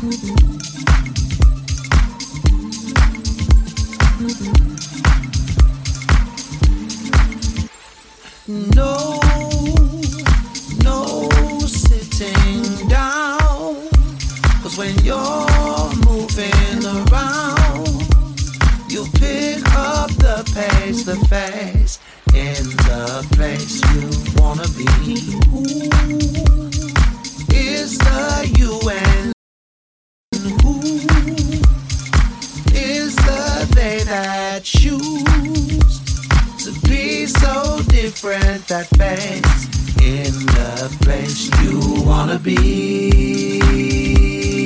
No, no sitting down, 'cause when you're moving around, you pick up the pace, the face in the place you wanna be. Who is the you and who is the they that choose to be so different, that face in the place you wanna be.